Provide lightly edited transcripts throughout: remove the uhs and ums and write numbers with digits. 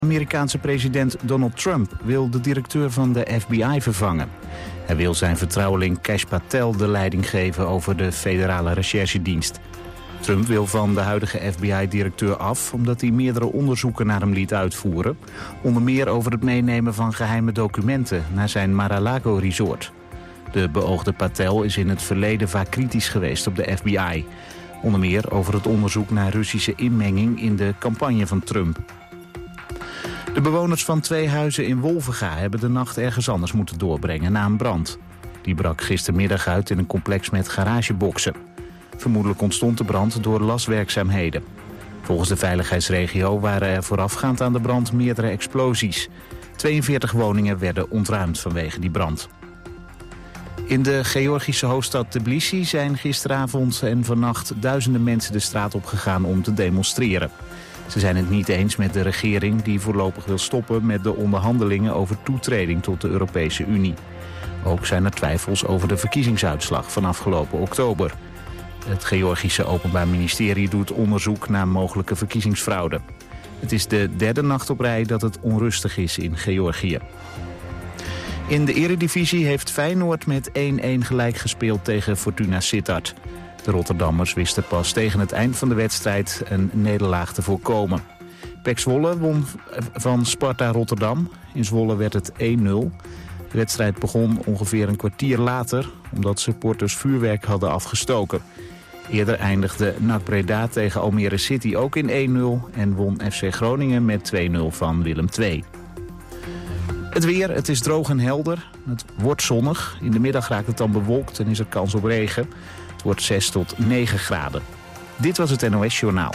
Amerikaanse president Donald Trump wil de directeur van de FBI vervangen. Hij wil zijn vertrouweling Kash Patel de leiding geven over de federale recherchedienst. Trump wil van de huidige FBI-directeur af omdat hij meerdere onderzoeken naar hem liet uitvoeren. Onder meer over het meenemen van geheime documenten naar zijn Mar-a-Lago-resort. De beoogde Patel is in het verleden vaak kritisch geweest op de FBI. Onder meer over het onderzoek naar Russische inmenging in de campagne van Trump. De bewoners van 2 huizen in Wolvenga hebben de nacht ergens anders moeten doorbrengen na een brand. Die brak gistermiddag uit in een complex met garageboxen. Vermoedelijk ontstond de brand door laswerkzaamheden. Volgens de veiligheidsregio waren er voorafgaand aan de brand meerdere explosies. 42 woningen werden ontruimd vanwege die brand. In de Georgische hoofdstad Tbilisi zijn gisteravond en vannacht duizenden mensen de straat opgegaan om te demonstreren. Ze zijn het niet eens met de regering die voorlopig wil stoppen met de onderhandelingen over toetreding tot de Europese Unie. Ook zijn er twijfels over de verkiezingsuitslag van afgelopen oktober. Het Georgische Openbaar Ministerie doet onderzoek naar mogelijke verkiezingsfraude. Het is de 3e nacht op rij dat het onrustig is in Georgië. In de Eredivisie heeft Feyenoord met 1-1 gelijk gespeeld tegen Fortuna Sittard. De Rotterdammers wisten pas tegen het eind van de wedstrijd een nederlaag te voorkomen. PEC Zwolle won van Sparta Rotterdam. In Zwolle werd het 1-0. De wedstrijd begon ongeveer een kwartier later, omdat supporters vuurwerk hadden afgestoken. Eerder eindigde NAC Breda tegen Almere City ook in 1-0 en won FC Groningen met 2-0 van Willem II. Het weer, het is droog en helder. Het wordt zonnig. In de middag raakt het dan bewolkt en is er kans op regen. Het wordt 6 tot 9 graden. Dit was het NOS Journaal.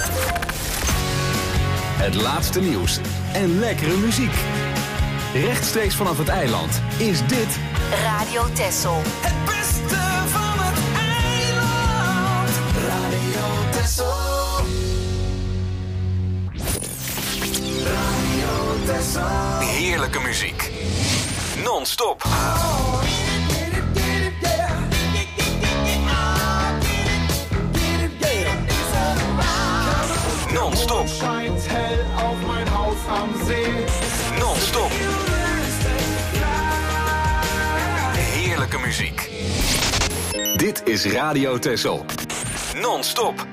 Het laatste nieuws en lekkere muziek. Rechtstreeks vanaf het eiland is dit Radio Texel. Het beste van het eiland. Radio Texel. Radio Texel. heerlijke muziek. Non-stop. Non-stop. Non-stop. Heerlijke muziek. Dit is Radio Texel. Non-stop.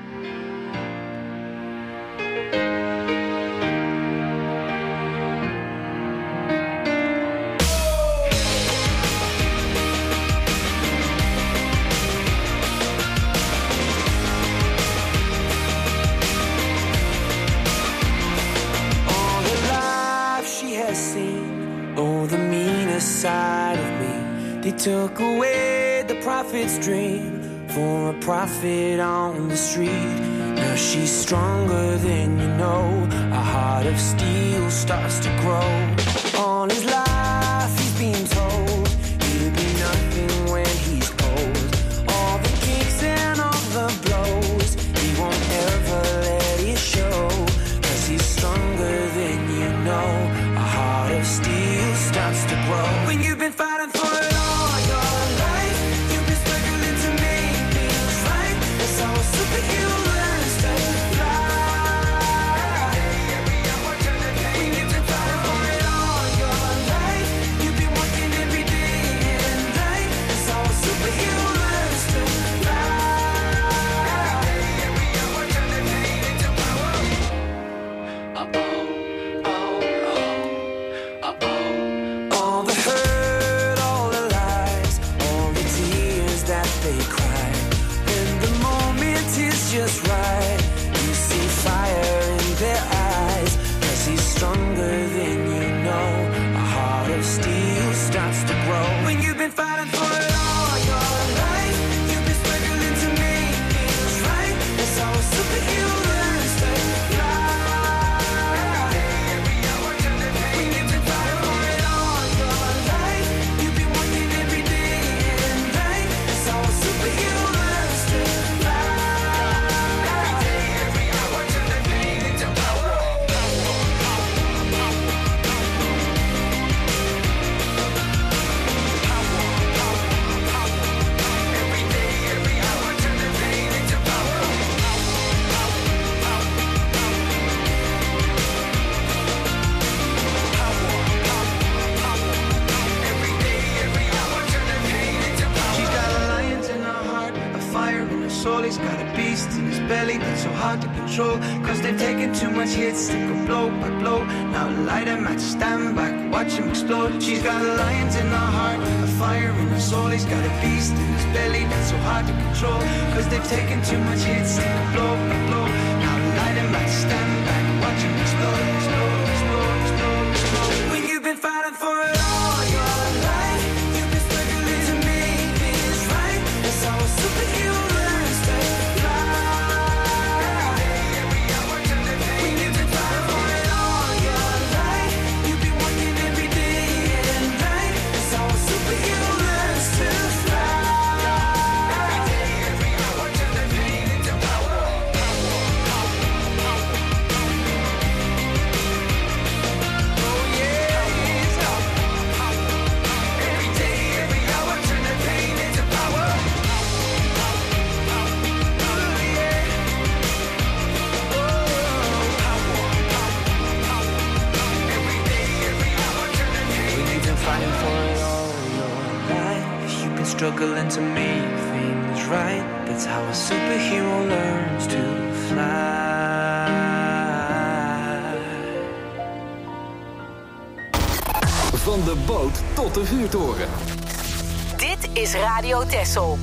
Side of me, they took away the prophet's dream for a prophet on the street. Now she's stronger than you know. A heart of steel starts to grow. All his life he's been told he'll be nothing when he's old. All the kicks and all the blows, he won't ever let it show. 'Cause he's stronger than you know. A heart of steel starts to grow. When you've been fighting for it all your life, you've been struggling to make things right. That's how a superhero learns to fly. When you've been fighting for it all your life, you've been working every day and night. That's how a superhero learns to fly. All the hurt, all the lies, all the tears that they cry. When the moment is just right, you see fire in their eyes. 'Cause he's stronger than you know. A heart of steel starts to grow. When you've been fighting for it all your life, you've been struggling to make things right. That's how a superhero learns to fly. When you've been fighting for it all your life, you've been working every day and night. That's how a superhero learns to fly. He's got a beast in his belly that's so hard to control. Cause they've taken too much hits, they go blow by blow. Now light a match, stand back, watch him explode. She's got lions in her heart, a fire in her soul. He's got a beast in his belly that's so hard to control. Cause they've taken too much hits, they go blow by blow. Now light a match, stand back, watch him explode, explode, explode, explode, explode. When you've been fighting for it all your life, you've been struggling to make things right. That's how a superhero learns to fly. When you've been fighting for it all your life, you've been working every day and night. That's how a superhero learns to fly. Every hour, turn the pain into power. Oh yeah, every day, every hour, turn the pain into power. Oh yeah. Every day, every hour, turn the pain. When you've been fighting for it all your life, you've been struggling to make things right. That's how a superhero learns to fly. Van de boot tot de vuurtoren. Dit is Radio Texel.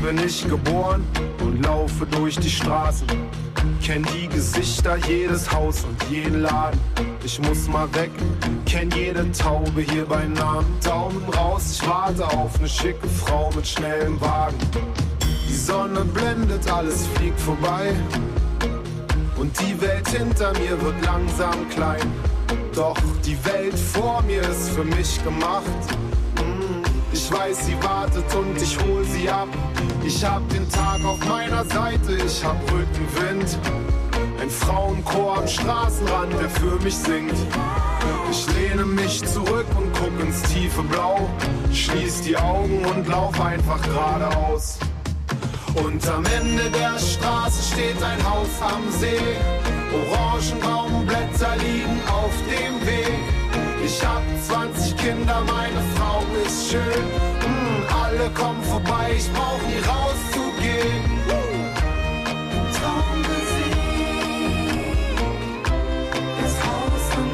bin ich geboren und laufe durch die Straßen. Kenn die Gesichter, jedes Haus und jeden Laden. Ich muss mal weg, kenn jede Taube hier bei Namen. Daumen raus, ich warte auf eine schicke Frau mit schnellem Wagen. Die Sonne blendet, alles fliegt vorbei. Und die Welt hinter mir wird langsam klein. Doch die Welt vor mir ist für mich gemacht. Ich weiß, sie wartet und ich hol sie ab. Ich hab den Tag auf meiner Seite, ich hab Rückenwind. Ein Frauenchor am Straßenrand, der für mich singt. Ich lehne mich zurück und guck ins tiefe Blau. Schließ die Augen und lauf einfach geradeaus. Und am Ende der Straße steht ein Haus am See. Orangenbaumblätter liegen auf dem Weg. Ich hab 20 Kinder, meine Frau ist schön. Alle kommen vorbei, ich brauch nie rauszugehen. Traummusik, das Haus am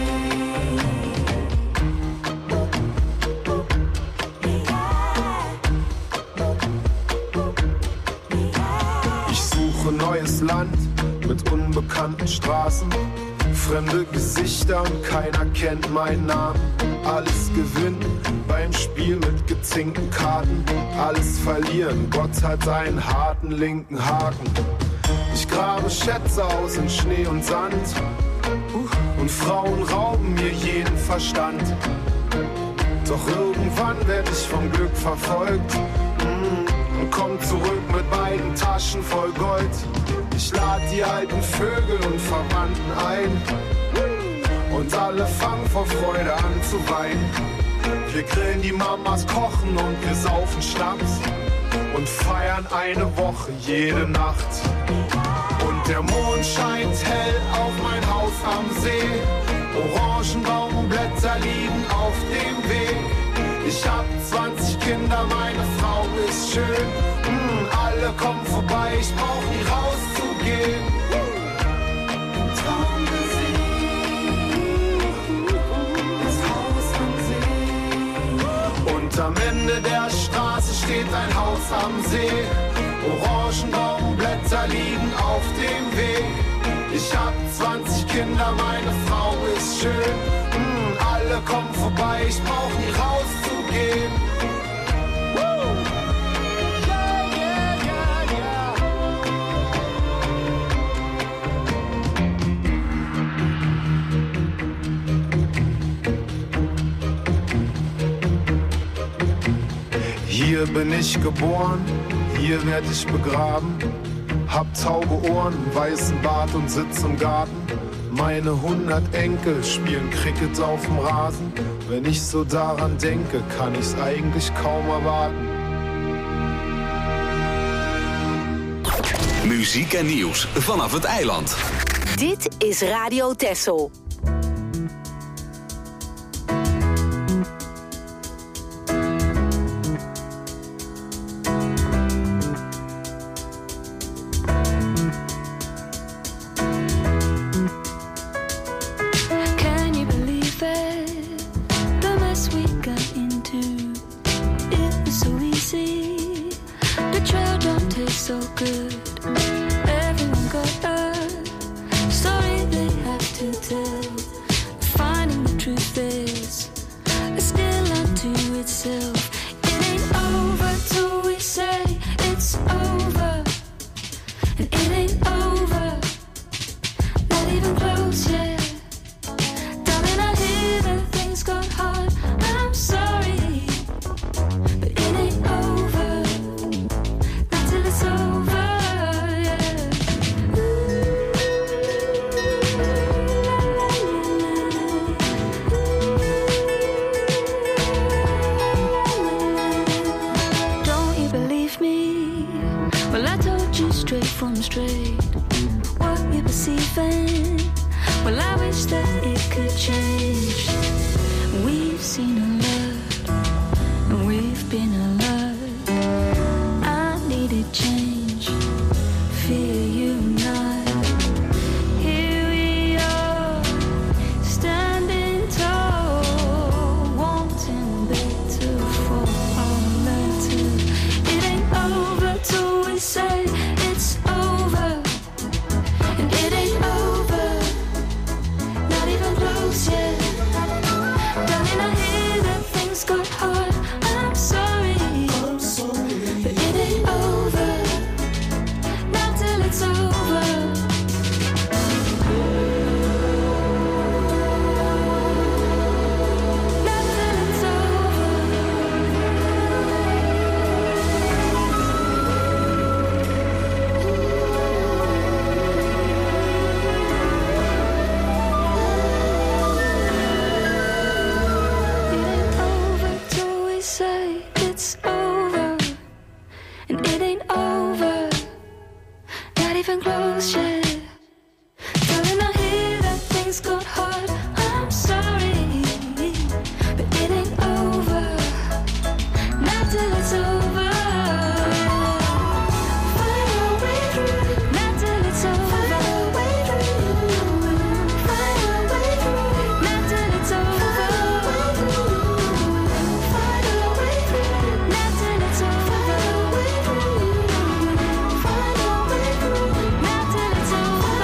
See. Ich suche neues Land mit unbekannten Straßen. Fremde Gesichter und keiner kennt meinen Namen. Alles gewinnen beim Spiel mit gezinkten Karten. Alles verlieren, Gott hat einen harten linken Haken. Ich grabe Schätze aus in Schnee und Sand. Und Frauen rauben mir jeden Verstand. Doch irgendwann werd ich vom Glück verfolgt. Und komm zurück mit beiden Taschen voll Gold. Ich lad die alten Vögel und Verwandten ein. Und alle fangen vor Freude an zu weinen. Wir grillen, die Mamas kochen und wir saufen Schnaps. Und feiern eine Woche jede Nacht. Und der Mond scheint hell auf mein Haus am See. Orangenbaumblätter liegen auf dem Weg. Ich hab 20 Kinder, meine Frau ist schön. Alle kommen vorbei, ich brauch nie rauszugehen. Traummusik, das Haus am See. Und am Ende der Straße steht ein Haus am See. Orangenbaumblätter liegen auf dem Weg. Ich hab 20 Kinder, meine Frau ist schön. Alle kommen vorbei, ich brauch nie rauszugehen. Hier bin ich geboren, hier werd ich begraben. Hab taube Ohren, weißen Bart und sitz im Garten. Meine 100 Enkel spielen Cricket auf dem Rasen. Wenn ich so daran denke, kann ich's eigentlich kaum erwarten. Muziek en nieuws vanaf het eiland. Dit is Radio Texel. bullshit. Darling, I hear that things got hard. I'm sorry, but it ain't over. Not till it's over. Find a way through. Not till it's over. Find a way through. Find a way through. Not till it's over. Find a way through. Not till it's over. Find a way through. Not till it's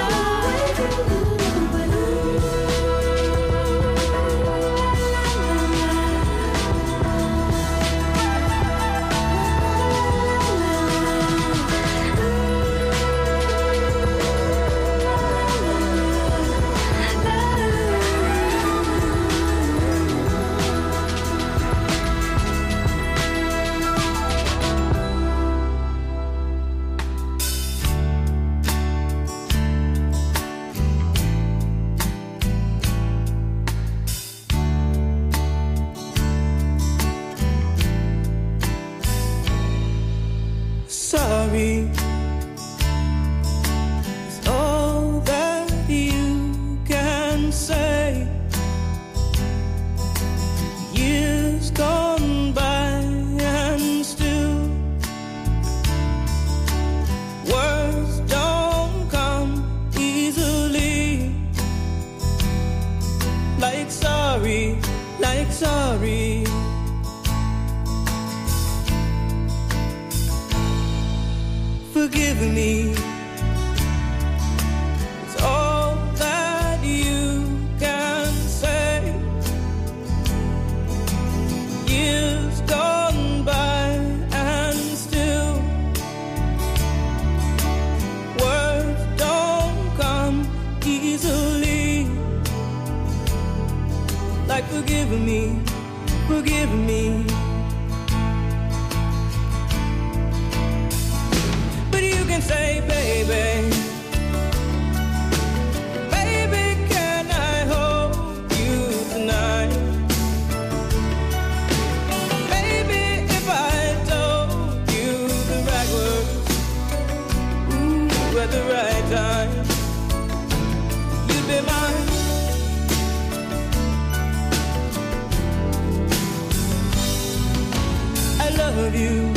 sorry is all that you can say. Years gone by and still words don't come easily. Like sorry, like sorry. Forgive me, it's all that you can say. Years gone by and still words don't come easily. Like forgive me, forgive me. Say, baby, baby, can I hold you tonight? Baby, if I told you the right words, ooh, at the right time, you'd be mine. I love you.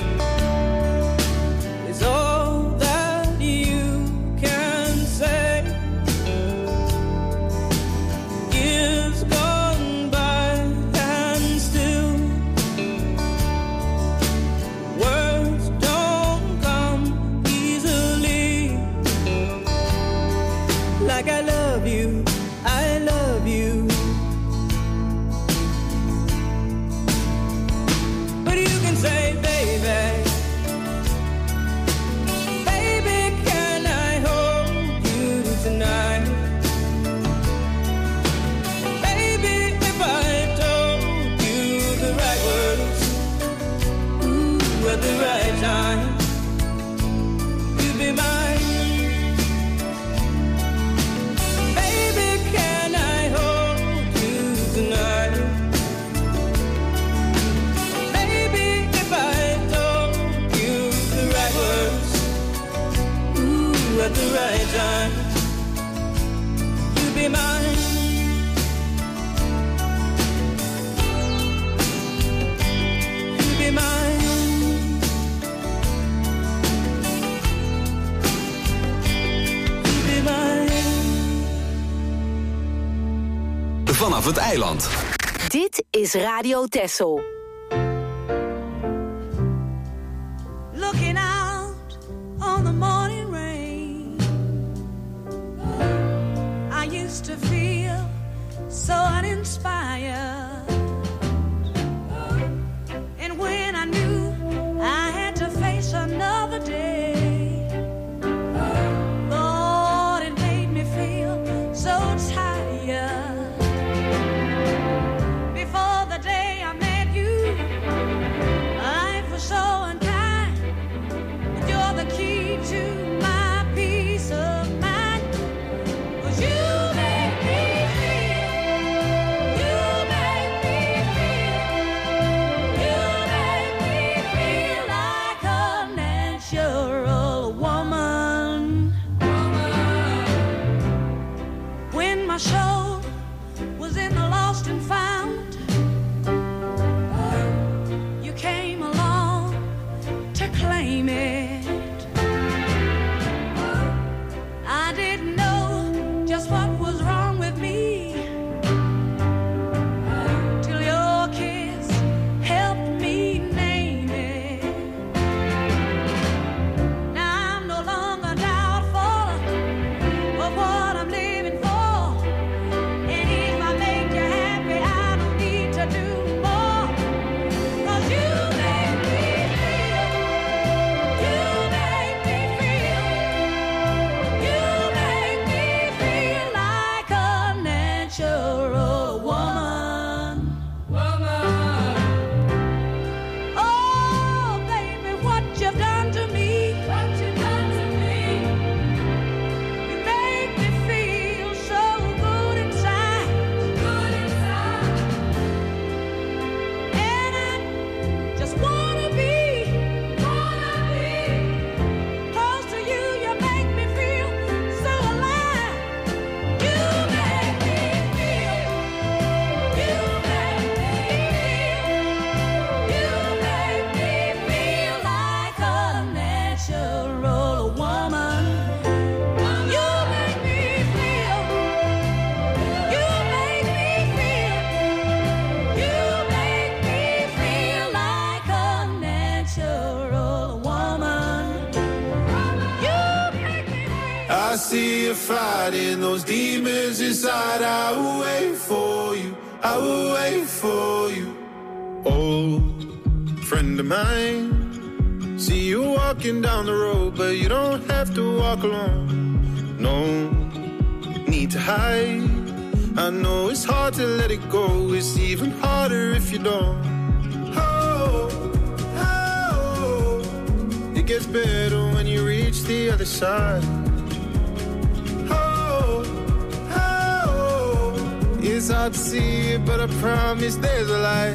At the right time, you be mine. You be mine. You be mine. Vanaf het eiland. Dit is Radio Texel. Looking out on the morning rain, I used to feel so uninspired. And when I knew I had to face another day, Lord, it made me feel so tired. Before the day I met you, life was so unkind. And you're the key to my peace of mind. 'Cause you make me feel see you fighting those demons inside. I will wait for you, I will wait for you. Old friend of mine, see you walking down the road, but you don't have to walk alone. No need to hide. I know it's hard to let it go. It's even harder if you don't. Oh, oh, it gets better when you reach the other side. Oh, oh, it's hard to see it, but I promise there's a light.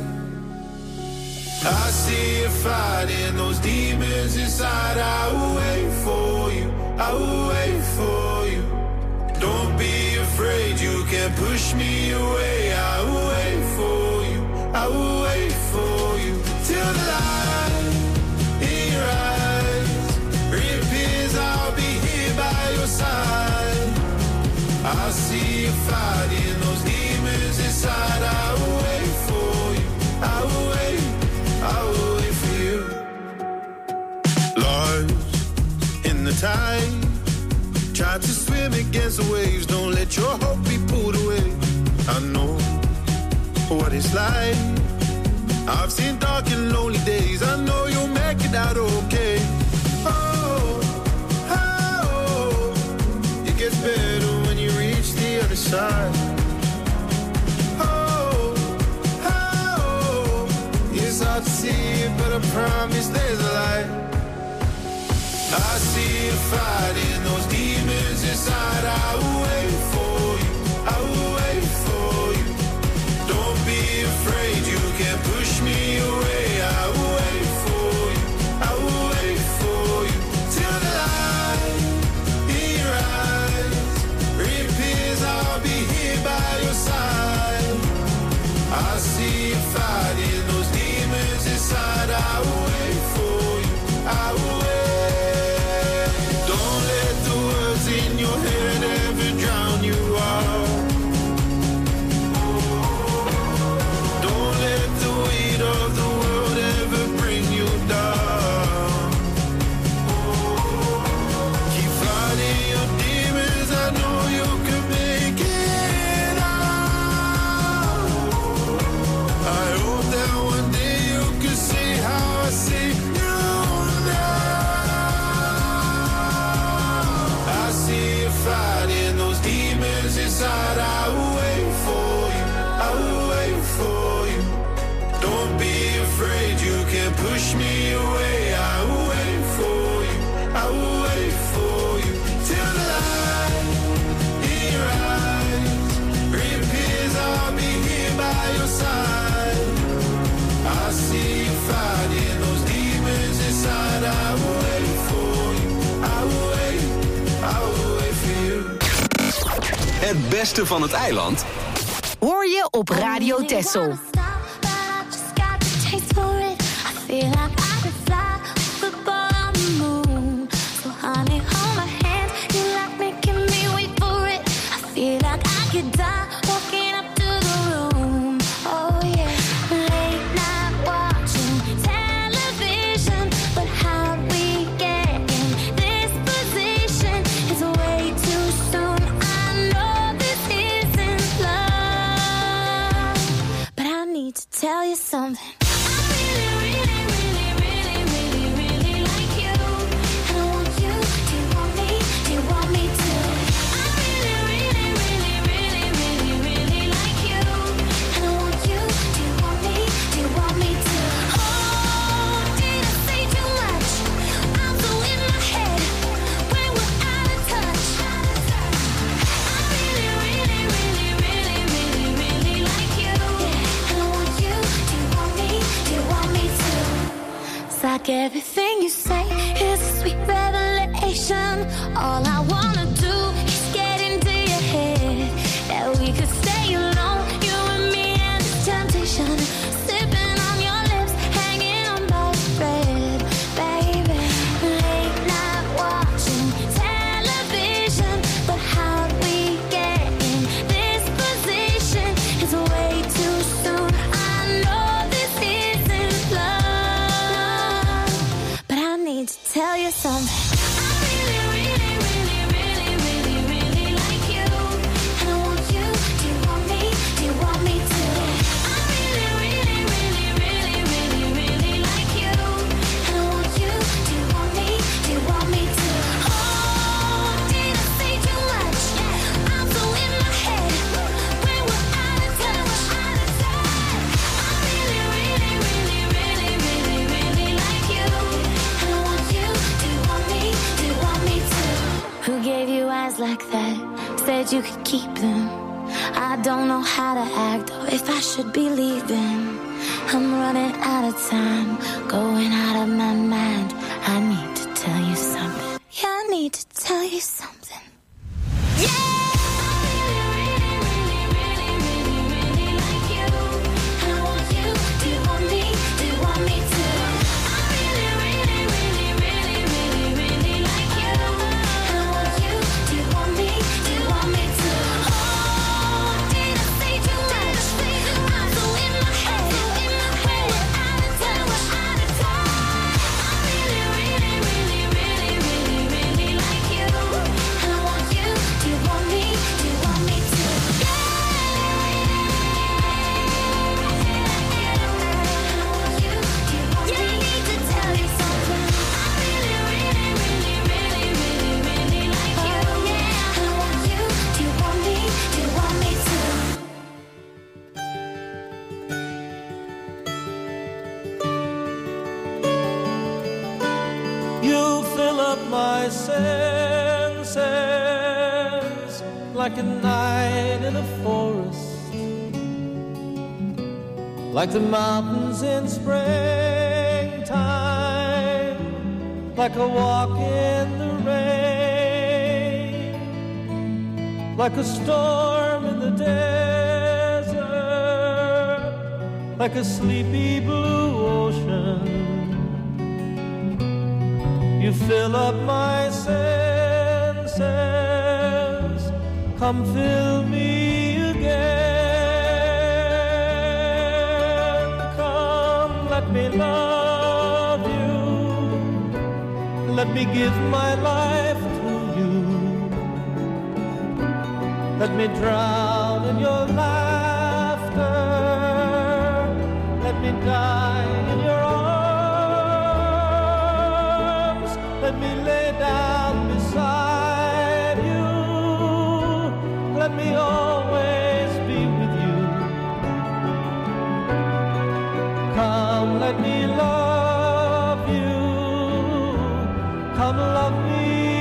I see you fighting those demons inside. I will wait for you, I will wait for you. Don't be afraid, you can't push me away. I will wait for you, I will wait for you. Till the light in your eyes reappears, I'll be here by your side. I see you fighting those demons inside. I will wait for you, I will wait, I will wait for you. Lost in the tide, try to swim against the waves. Don't let your hope be pulled away. I know what it's like. I've seen dark and lonely days. I know you'll make it out okay. Oh, oh, it gets better when you reach the other side. Oh, oh, it's hard to see it, but I promise there's a light. I see you fighting those demons inside. I will wait for you, I will wait for you. Don't be afraid, you can't push me away. I will wait for you, I will wait for you. Till the light in your eyes reappears, I'll be here by your side. I see you fighting those demons inside. I will wait for you, I will wait. In your head ever drown you out. Don't let the weight of the world ever bring you down. Keep fighting your demons, I know you can make it out. I hope that one day you can see how I see you now. Fighting those demons inside. I will wait for you, I will wait for you. Don't be afraid, you can't push me away. I will wait for you, I will wait for you. Till the light in your eyes reappears, I'll be here by your side. I see you fighting those demons inside. I will wait for you, I will wait, I will wait. Het beste van het eiland hoor je op Radio Texel. Tell you something. Like everything you say is a sweet revelation. All I wanna do is get into your head. That we could stay alone, you and me and this temptation. Sipping on your lips, hanging on by a thread. Baby, late night watching television. But how we get in this position is way too soon. I know this isn't love, but I need to tell you something. I really, really, really said you could keep them. I don't know how to act or if I should be leaving. I'm running out of time, going out of my mind. I need to tell you something. Yeah, I need to tell you something. Yeah! My senses like a night in a forest, like the mountains in springtime, like a walk in the rain, like a storm in the desert, like a sleepy blue ocean. You fill up my senses, come fill me again. Come, let me love you, let me give my life to you. Let me drown in your laughter, let me die in your arms. Let me lay down beside you. Let me always be with you. Come, let me love you. Come, love me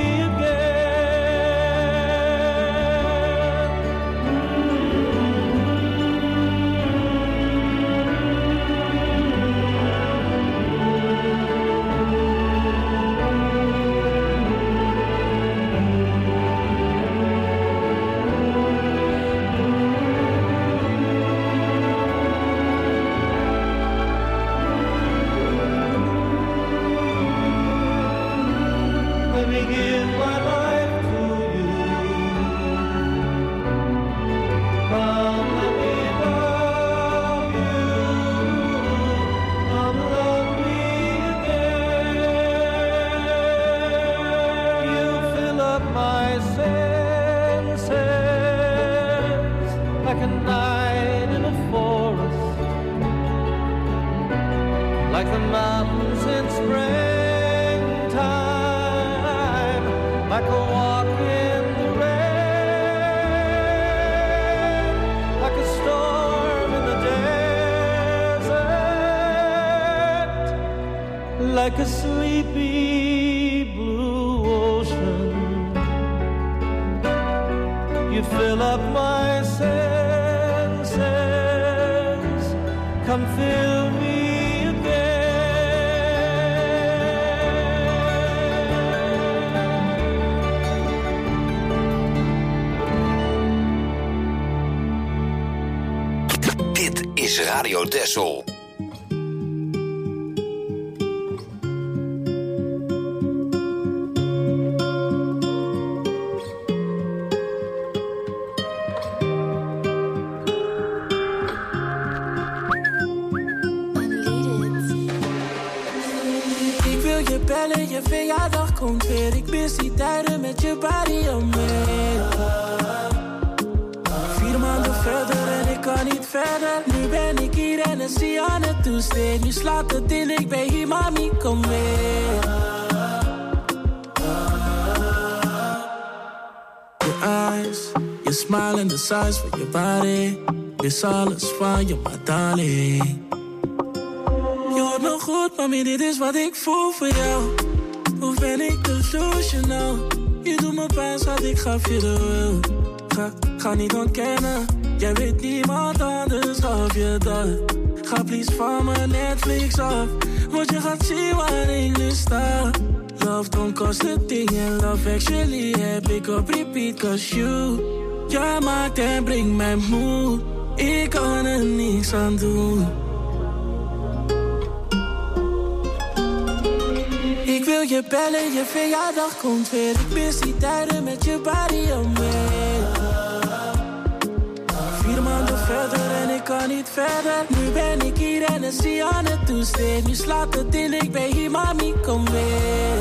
like a sleepy blue ocean. You fill up my senses, come fill me again. Dit is Radio Texel. Je verjaardag komt weer, ik mis die tijden met je body on me. 4 maanden verder en ik kan niet verder. Nu ben ik hier en het zie aan het toesteen. Nu slaat het in, ik ben hier, mami, kom mee. Your eyes, your smile and the size for your body. Is alles van je, my darling. Je hoort me goed, mami, dit is wat ik voel voor jou. Hoe ben ik delusional? Je doet me pijn, schat, ik gaf je de wil. ga niet ontkennen. Jij weet niemand anders of je dat. Ga please van mijn Netflix af, want je gaat zien waar ik nu sta. Love don't cost a thing and love actually heb ik op repeat. Cause jij maakt en brengt mij moe. Ik kan er niks aan doen. Ik wil je bellen, je verjaardag komt weer. Ik mis die tijden met je body om me. 4 maanden verder en ik kan niet verder. Nu ben ik hier en dan zie je aan het toesteen. Nu slaat het in, ik ben hier, mami, kom weer.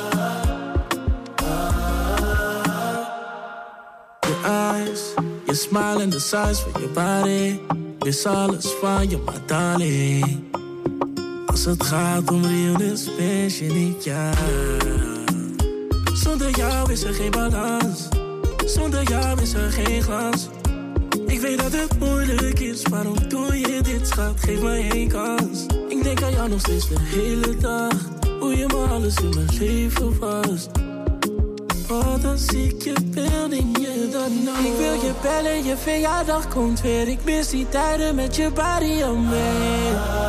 Je eyes, je smile en de size van je body. Is alles van je, my darling. Als het gaat om realness, ben je niet ja. Zonder jou is er geen balans. Zonder jou is er geen glans. Ik weet dat het moeilijk is, waarom doe je dit, schat? Geef me één kans. Ik denk aan jou nog steeds de hele dag. Hoe je me alles in mijn leven was. Wat als ik je bel en je dat nou. Ik wil je bellen, je verjaardag komt weer. Ik mis die tijden met je body om me.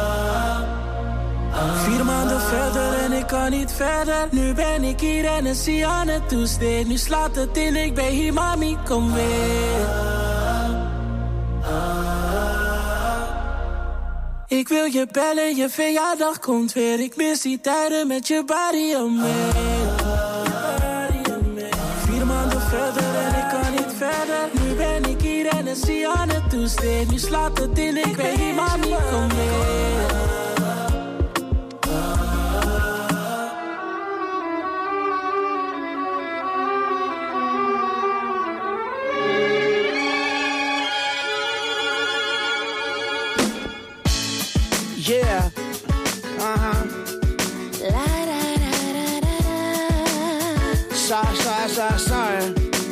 4 maanden verder en ik kan niet verder. Nu ben ik hier en dan zie je aan het toesteen. Nu slaat het in, ik ben hier, mami, kom weer. Ik wil je bellen, je verjaardag komt weer. Ik mis die tijden met je body om me. 4 maanden verder en ik kan niet verder. Nu ben ik hier en dan zie je aan het toesteen. Nu slaat het in, ik ben hier, mami, kom weer. Yeah, Sorry.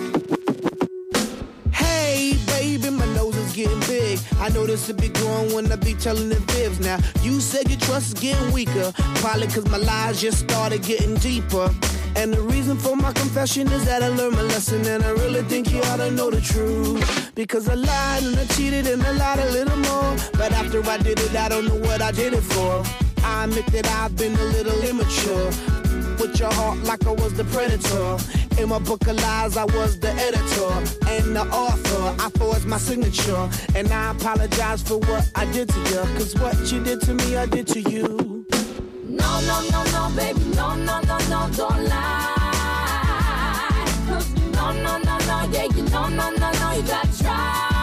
Hey, baby, my nose is getting big. I know this will be growing when I be telling the fibs. Now, you said your trust is getting weaker. Probably cause my lies just started getting deeper. And the reason for my confession is that I learned my lesson. And I really think you ought to know the truth. Because I lied and I cheated and I lied a little more. But after I did it, I don't know what I did it for. I admit that I've been a little immature. With your heart like I was the predator. In my book of lies, I was the editor and the author. I forged my signature. And I apologize for what I did to you. Cause what you did to me, I did to you. No, baby, no, don't lie. Cause no, yeah, you no, you gotta try.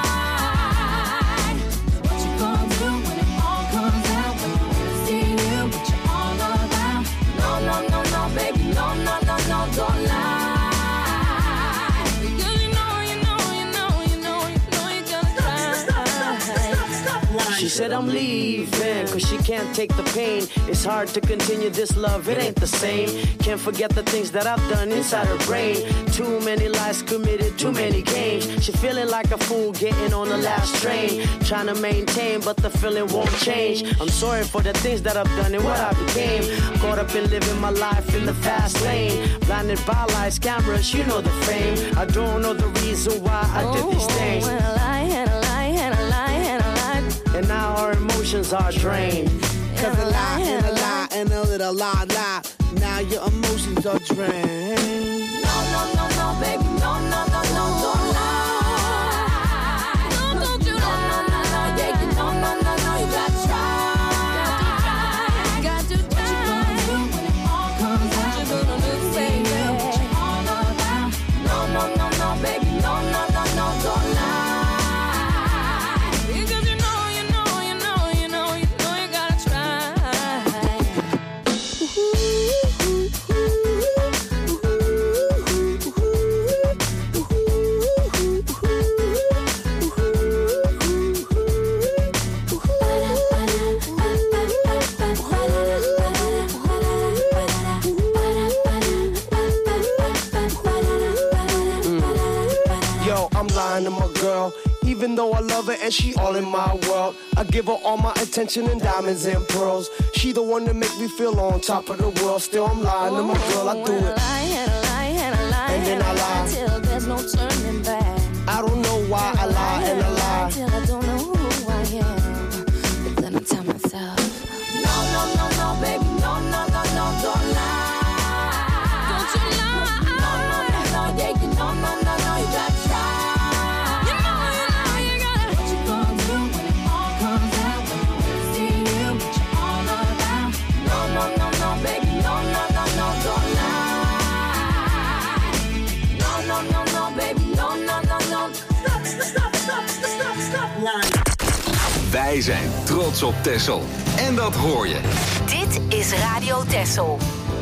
What you gonna do when it all comes out? When you really see you, what you all about? No, baby, no, don't lie. Because you know, you gotta try. She said I'm leaving, cause she can't take the pain. It's hard to continue this love, it ain't the same. Can't forget the things that I've done inside her brain. Too many lies committed, too many games. She feeling like a fool getting on the last train. Trying to maintain, but the feeling won't change. I'm sorry for the things that I've done and what I became. Caught up in living my life in the fast lane. Blinded by lights, cameras, you know the fame. I don't know the reason why I did these things. And a lie. And now our emotions are drained. Cause a lie and a lie and a little lie. Now your emotions are drained. No, baby, no, don't lie. No, don't you lie. No, yeah, you no, you gotta try. Got to try. What you gonna do when it all comes out? What you gonna do, baby? What you all about? No, baby, no, don't lie. To my girl, even though I love her and she all in my world. I give her all my attention and diamonds and pearls. She the one that make me feel on top of the world. Still I'm lying to my girl, I do it. And then I lie till there's no turning back. I Wij zijn trots op Texel. En dat hoor je. Dit is Radio Texel.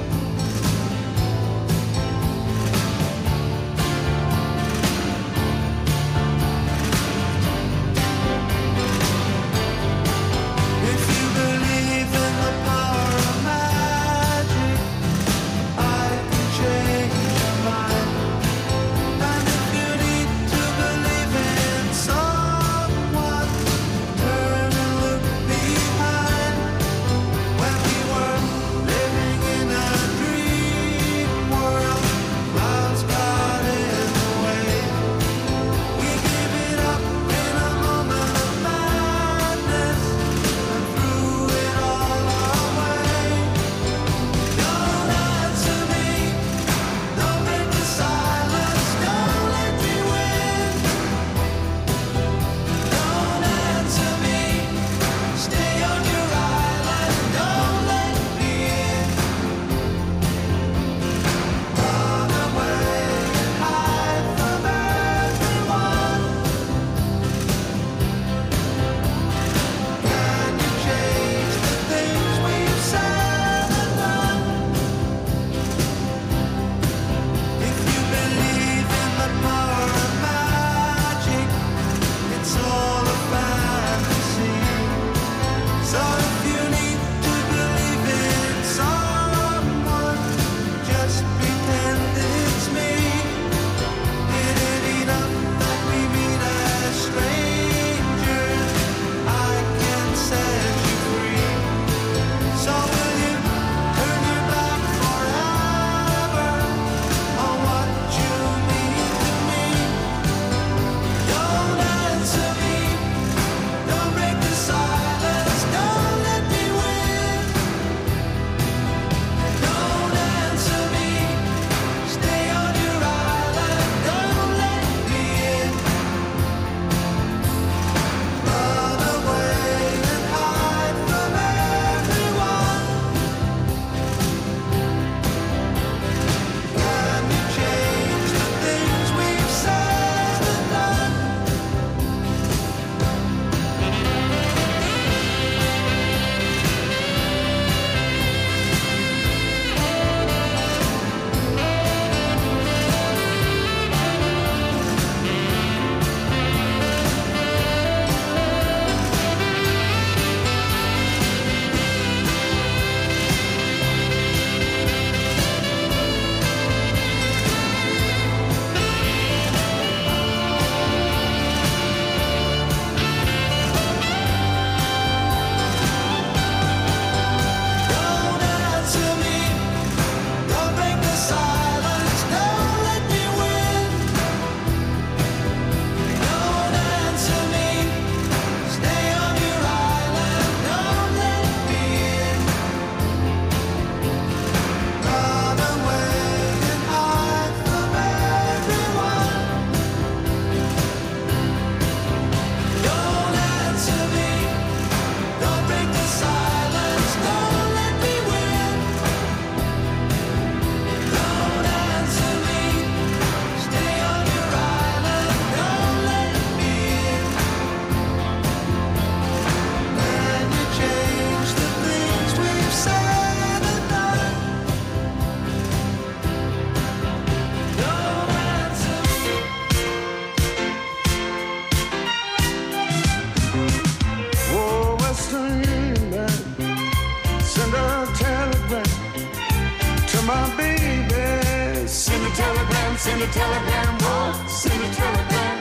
Send a telegram, oh, send a telegram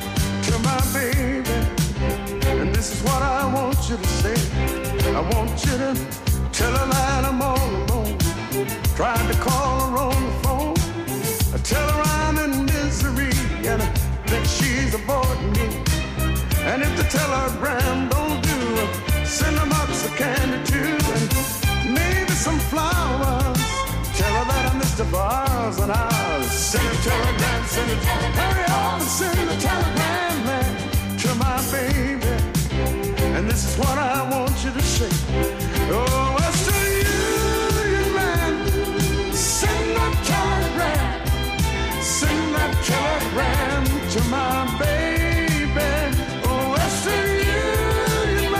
to my baby. And this is what I want you to say. I want you to tell her that I'm all alone. Tried to call her on the phone. I tell her I'm in misery and that she's avoiding me. And if the telegram don't do, send them up some candy too. And maybe some flowers. Tell her that I missed the bars and I'll send a telegram, send a telegram. Hurry up and send a telegram, man, to my baby. And this is what I want you to say. Oh, Western Union man, send that telegram, send that telegram to my baby. Oh, Western Union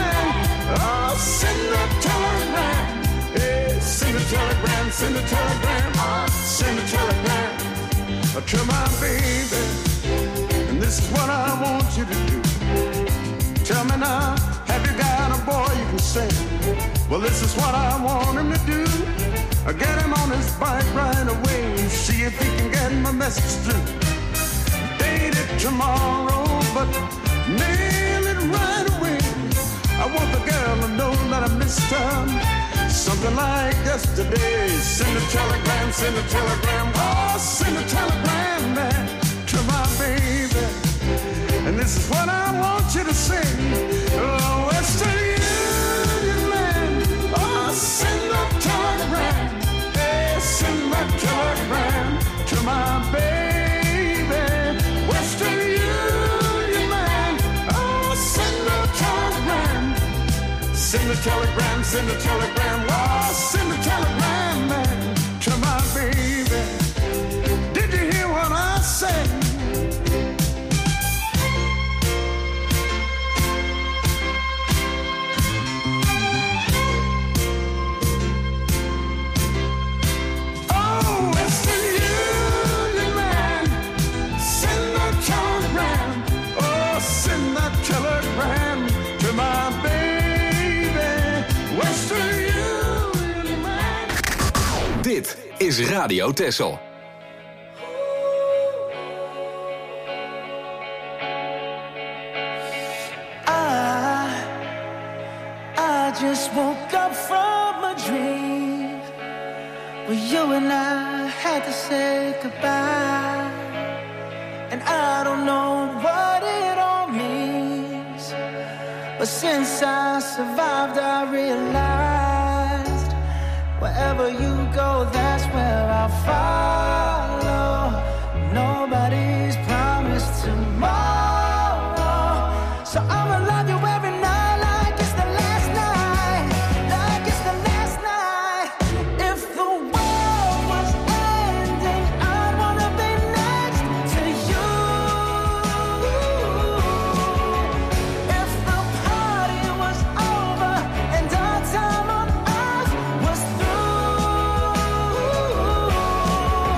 send a telegram, send a telegram to my baby. And this is what I want you to do. Tell me now, have you got a boy you can sing? Well, this is what I want him to do. Get him on his bike right away. See if he can get my message through. Date it tomorrow, but nail it right away. I want the girl to know that I missed her. Something like yesterday. Send a telegram, oh, send a telegram man to my baby. And this is what I want you to sing. Oh, Western Union man, oh, send a telegram. Hey, send a telegram to my baby. Western Union man, oh, send a telegram. Send a telegram, send a telegram, oh, send a telegram man to my baby. Did you hear what I said? Telegram to my baby, Western Union man. Dit is Radio Texel. I just woke up from a dream where you and I had to say goodbye, and I don't know what it all means, but since I survived I realized wherever you go, that's where I'll follow. Nobody's promised tomorrow, so I'ma love you every night like it's the last night, like it's the last night. If the world was ending, I'd wanna be next to you. If the party was over and our time on earth was through,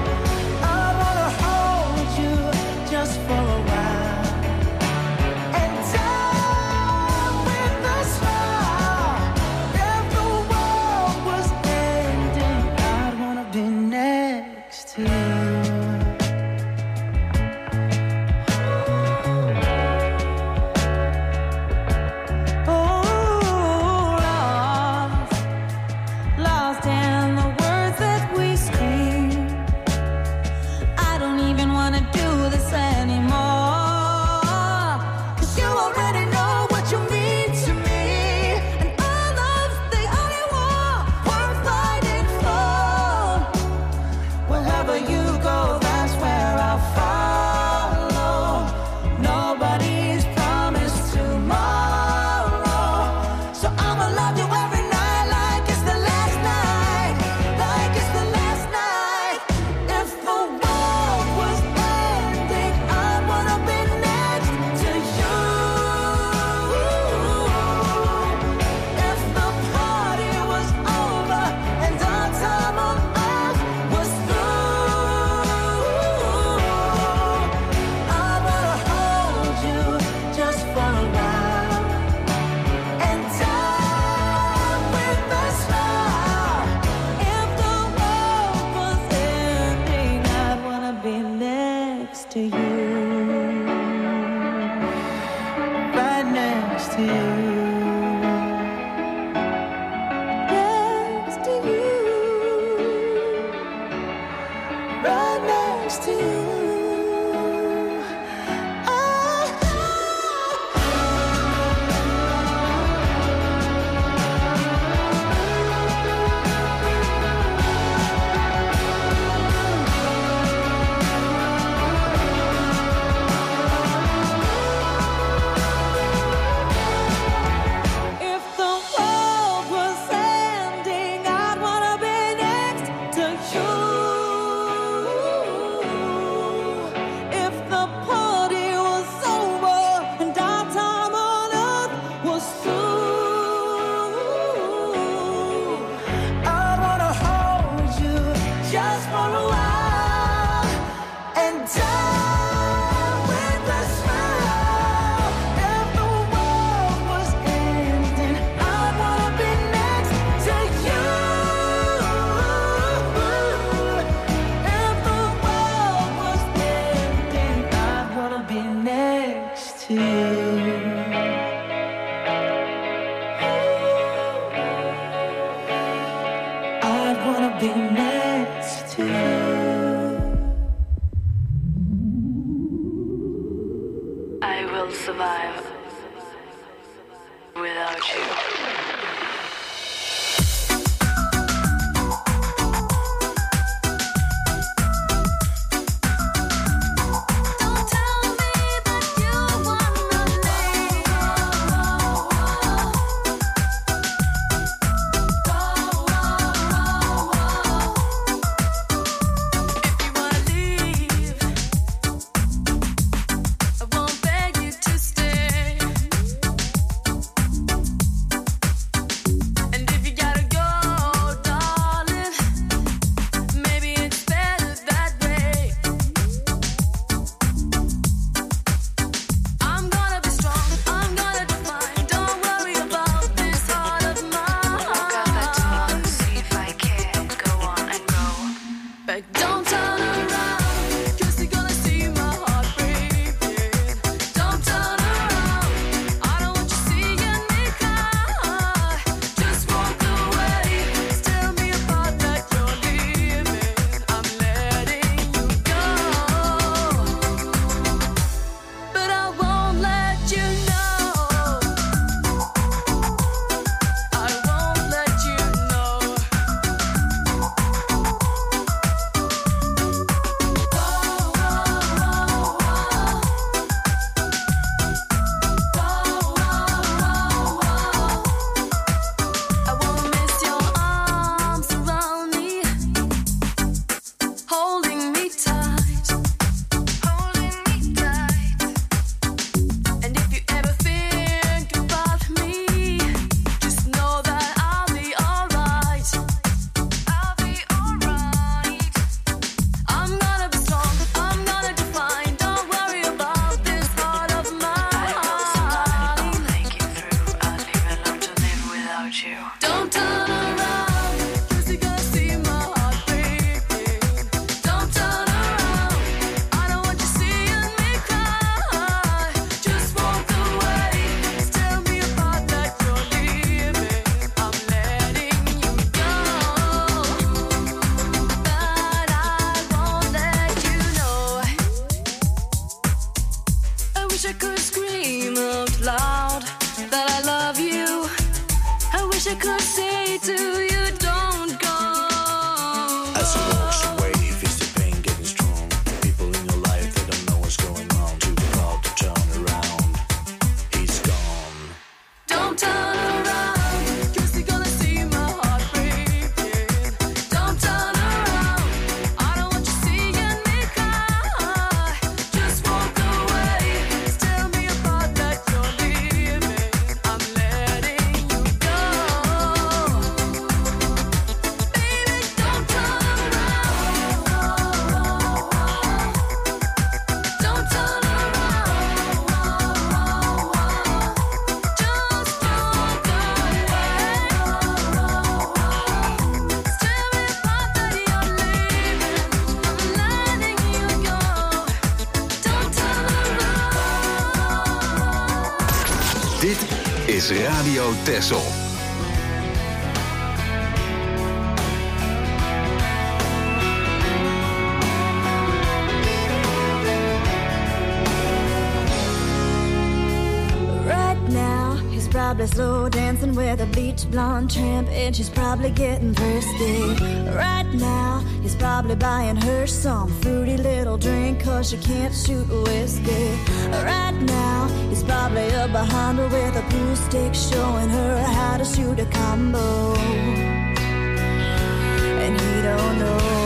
be next to you. I will survive without you. is Radio Texel. Probably slow dancing with a beach blonde tramp, and she's probably getting thirsty. Right now, he's probably buying her some fruity little drink, 'cause she can't shoot whiskey. Right now, he's probably up behind her with a pool stick, showing her how to shoot a combo. And he don't know.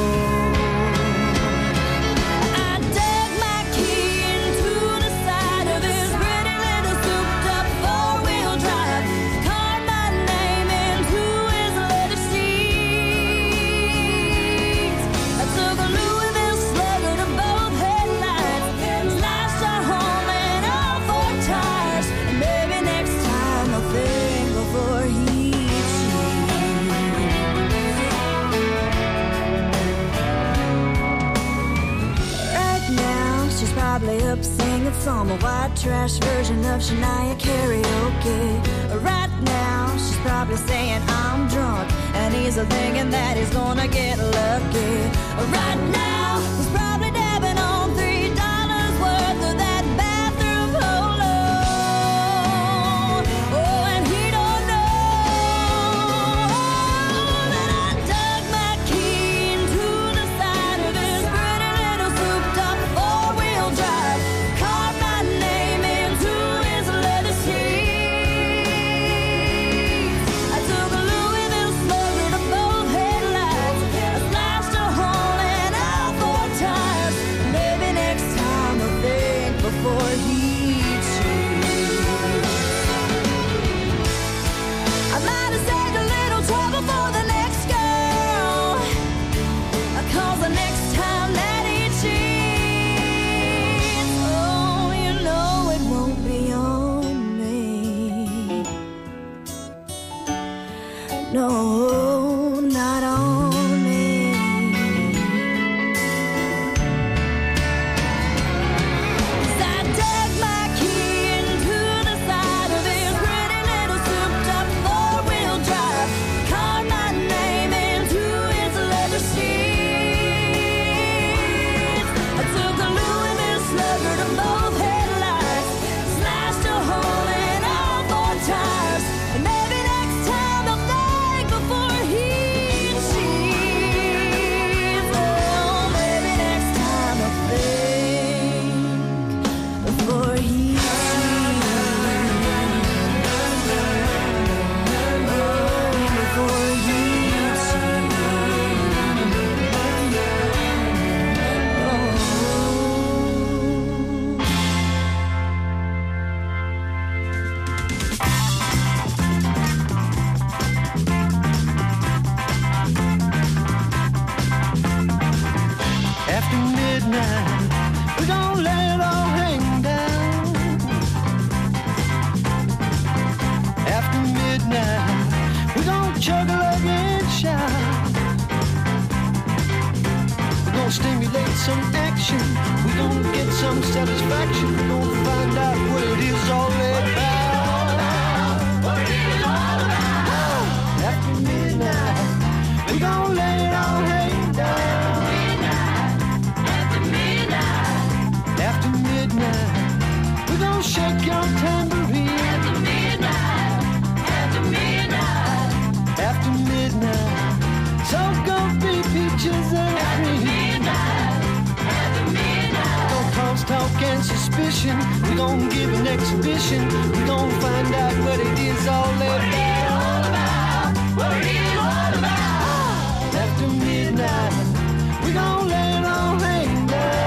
Probably up singing some white trash version of Shania karaoke. Right now, she's probably saying I'm drunk and he he's thinking that he's gonna get lucky. Right now, he's probably dabbing on $3 worth of that bathroom polo. Oh, and he don't know that I dug my key into the side of his pretty little souped-up four-wheel drive, carved my name into his leather seats. I took a Louisville slugger to both headlights. I slashed a hole in all four tires. Maybe next time I'll think before he cheats. I might have saved a little trouble for the next girl, 'cause the next time that he cheats, oh, you know it won't be on me. No, not on me. 'Cause I dug my key into the side of his pretty little souped-up four-wheel drive, carved my name into his leather seats. I took a Louisville slugger to both headlights, slashed a hole in all four tires, and maybe next time I'll think before he cheats. Oh, maybe next time I'll think before he After midnight, we're gonna let it all hang down. After midnight, we're gonna chug a lug and shout. We're gonna stimulate some action. We're gonna get some satisfaction. We're gonna find out what it is all about. What it is all about. After midnight, we're gonna let it all hang down. After midnight, we're gonna shake your tambourine. After midnight, after midnight, after midnight, so gonna be peaches and cream. After midnight, gonna cause talk and suspicion. We're gonna give an exhibition. We're gonna find out what it is all about. What it is all about. After midnight, we're gonna let it all hang down.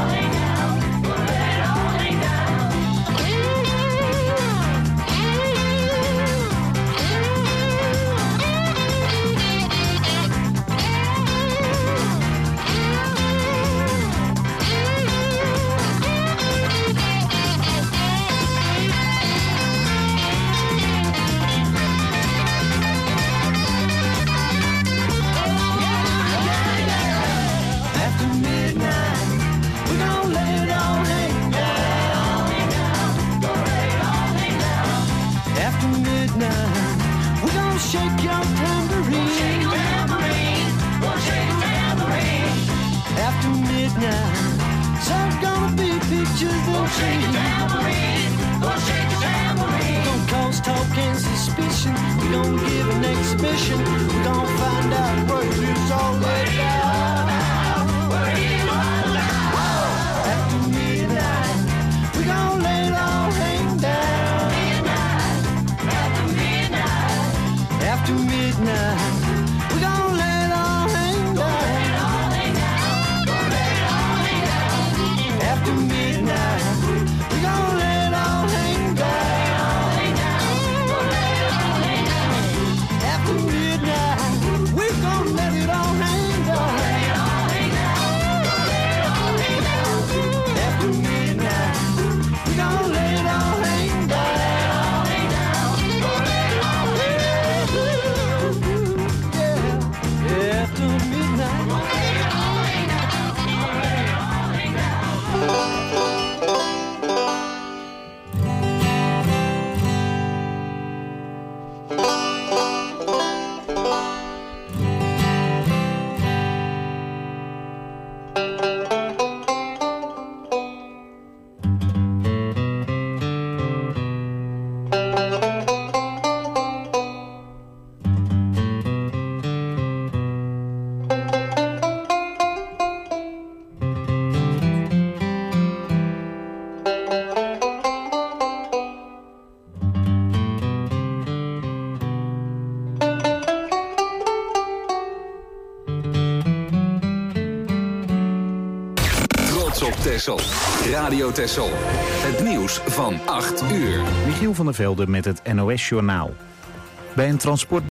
We're gonna shake your tambourine. Shake your tambourine. We'll shake your tambourine. After midnight, so gonna be peaches and cream. Shake your tambourine. We'll shake your tambourine. We're gonna cause talk and suspicion. We're gonna give an exhibition. We're gonna find out what it's all about. What it's all about. After midnight, we're gonna let it all hang down. After midnight, we're gonna let it all hang down. After midnight, we're gonna let it all hang down. After midnight, we're gonna let it all hang down. After midnight, we're gonna let it all hang down. After midnight. op Texel. Radio Texel. Het nieuws van 8 uur. Michiel van der Velde met het NOS-journaal. Bij een transport